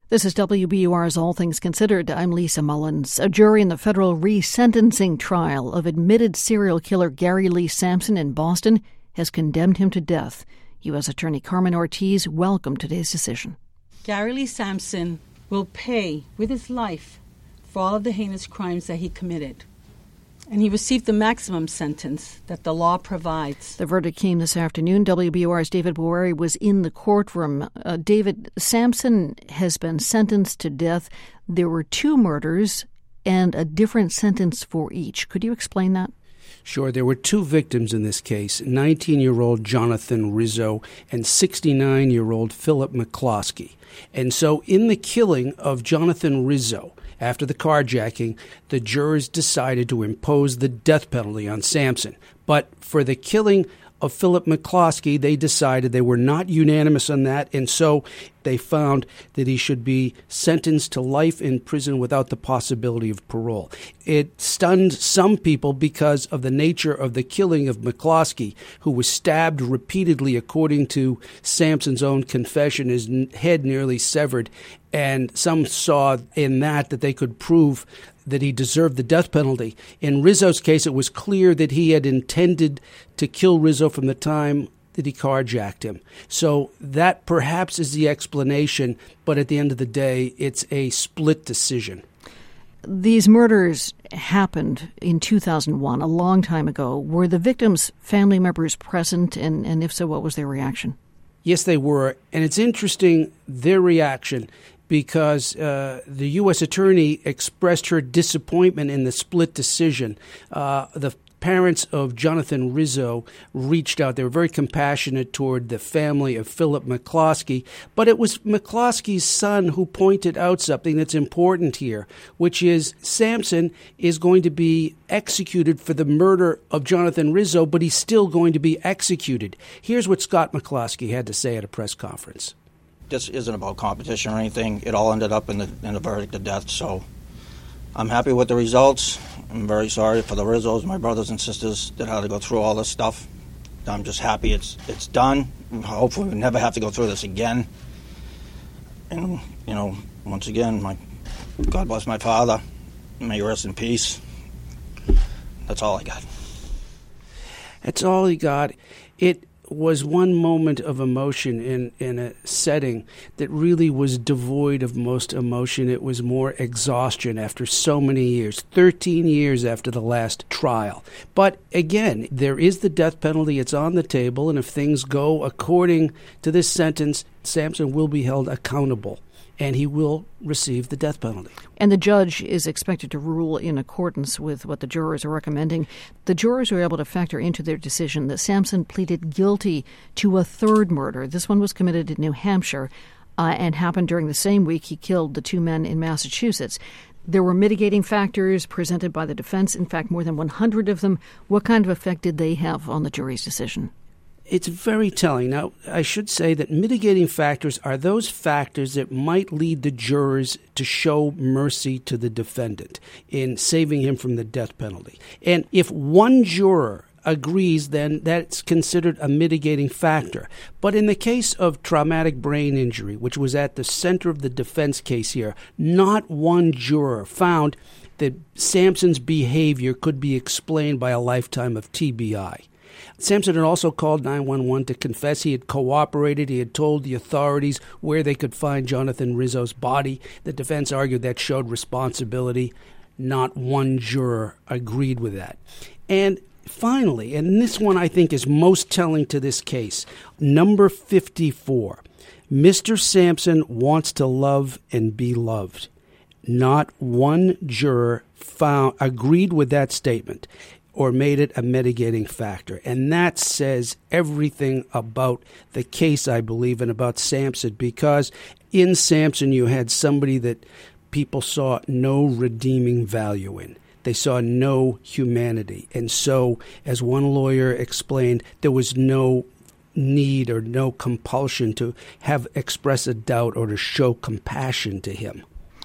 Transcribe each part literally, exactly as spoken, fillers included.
This is W B U R's All Things Considered. I'm Lisa Mullins. A jury in the federal resentencing trial of admitted serial killer Gary Lee Sampson in Boston has condemned him to death. U S Attorney Carmen Ortiz welcomed today's decision. Gary Lee Sampson will pay with his life for all of the heinous crimes that he committed. And he received the maximum sentence that the law provides. The verdict came this afternoon. W B U R's David Boeri was in the courtroom. Uh, David, Sampson has been sentenced to death. There were two murders and a different sentence for each. Could you explain that? Sure. There were two victims in this case, nineteen-year-old Jonathan Rizzo and sixty-nine-year-old Philip McCloskey. And so in the killing of Jonathan Rizzo, after the carjacking, the jurors decided to impose the death penalty on Sampson. But for the killing of Philip McCloskey, they decided they were not unanimous on that, and so they found that he should be sentenced to life in prison without the possibility of parole. It stunned some people because of the nature of the killing of McCloskey, who was stabbed repeatedly, according to Sampson's own confession, his head nearly severed, and some saw in that that they could prove that he deserved the death penalty. In Rizzo's case, it was clear that he had intended to kill Rizzo from the time that he carjacked him. So that perhaps is the explanation, but at the end of the day, it's a split decision. These murders happened in two thousand one, a long time ago. Were the victims' family members present, and, and if so, what was their reaction? Yes, they were, and it's interesting, their reaction, because uh, the U S attorney expressed her disappointment in the split decision. Uh, the parents of Jonathan Rizzo reached out. They were very compassionate toward the family of Philip McCloskey, but it was McCloskey's son who pointed out something that's important here, which is Sampson is going to be executed for the murder of Jonathan Rizzo, but he's still going to be executed. Here's what Scott McCloskey had to say at a press conference. This isn't about competition or anything. It all ended up in the in the verdict of death. So I'm happy with the results. I'm very sorry for the Rizzos, my brothers and sisters, that had to go through all this stuff. I'm just happy it's it's done. Hopefully we never have to go through this again. And, you know, once again, my God bless my father. May he rest in peace. That's all I got. That's all he got. It was one moment of emotion in, in a setting that really was devoid of most emotion. It was more exhaustion after so many years, thirteen years after the last trial. But again, there is the death penalty. It's on the table, and if things go according to this sentence, Sampson will be held accountable, and he will receive the death penalty. And the judge is expected to rule in accordance with what the jurors are recommending. The jurors were able to factor into their decision that Sampson pleaded guilty to a third murder. This one was committed in New Hampshire uh, and happened during the same week he killed the two men in Massachusetts. There were mitigating factors presented by the defense, in fact, more than one hundred of them. What kind of effect did they have on the jury's decision? It's very telling. Now, I should say that mitigating factors are those factors that might lead the jurors to show mercy to the defendant in saving him from the death penalty. And if one juror agrees, then that's considered a mitigating factor. But in the case of traumatic brain injury, which was at the center of the defense case here, not one juror found that Sampson's behavior could be explained by a lifetime of T B I. Sampson had also called nine one one to confess he had cooperated. He had told the authorities where they could find Jonathan Rizzo's body. The defense argued that showed responsibility. Not one juror agreed with that. And finally, and this one I think is most telling to this case, number fifty-four, Mister Sampson wants to love and be loved. Not one juror found agreed with that statement or made it a mitigating factor. And that says everything about the case, I believe, and about Sampson, because in Sampson you had somebody that people saw no redeeming value in. They saw no humanity. And so, as one lawyer explained, there was no need or no compulsion to have express a doubt or to show compassion to him.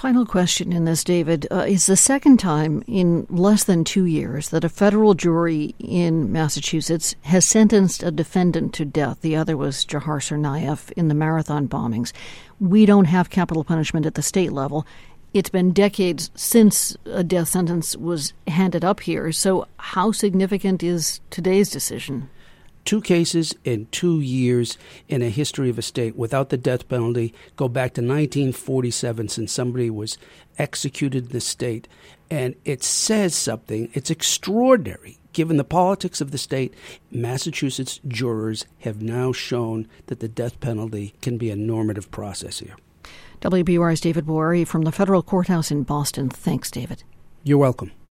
Final question in this, David. Uh, it's the second time in less than two years that a federal jury in Massachusetts has sentenced a defendant to death. The other was Jahar Tsarnaev in the Marathon bombings. We don't have capital punishment at the state level. It's been decades since a death sentence was handed up here. So how significant is today's decision? Two cases in two years in a history of a state without the death penalty go back to nineteen forty-seven, since somebody was executed in the state. And it says something. It's extraordinary. Given the politics of the state, Massachusetts jurors have now shown that the death penalty can be a normative process here. W B U R's David Boeri from the federal courthouse in Boston. Thanks, David. You're welcome.